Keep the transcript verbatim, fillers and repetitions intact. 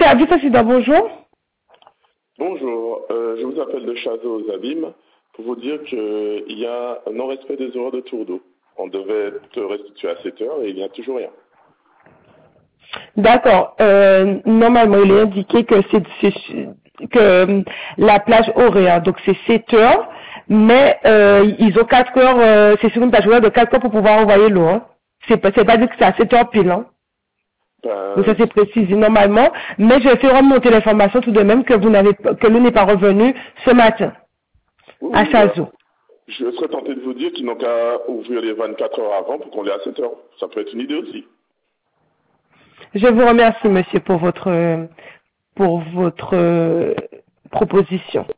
service accident, bonjour. Bonjour, euh, je vous appelle de Chazot aux Abîmes pour vous dire qu'il y a un non-respect des horaires de tour d'eau. On devait te restituer à sept heures et il n'y a toujours rien. D'accord. Euh, normalement, il est indiqué que c'est c'est- que euh, la plage horaire, donc c'est sept heures, mais euh, ils ont quatre heures, euh, c'est sur une plage horaire de quatre heures pour pouvoir envoyer l'eau. Hein. C'est pas, c'est pas dit que c'est à sept heures pile. Hein. Donc ça Ben, c'est précisé normalement, mais je vais remonter l'information tout de même que vous n'avez pas- que l'eau n'est pas revenue ce matin oui, à oui, ben, Chazot. je serais tenté de vous dire qu'ils n'ont qu'à ouvrir les vingt-quatre heures avant pour qu'on l'ait à sept heures. Ça peut être une idée aussi. Je vous remercie, monsieur, pour votre pour votre euh, proposition.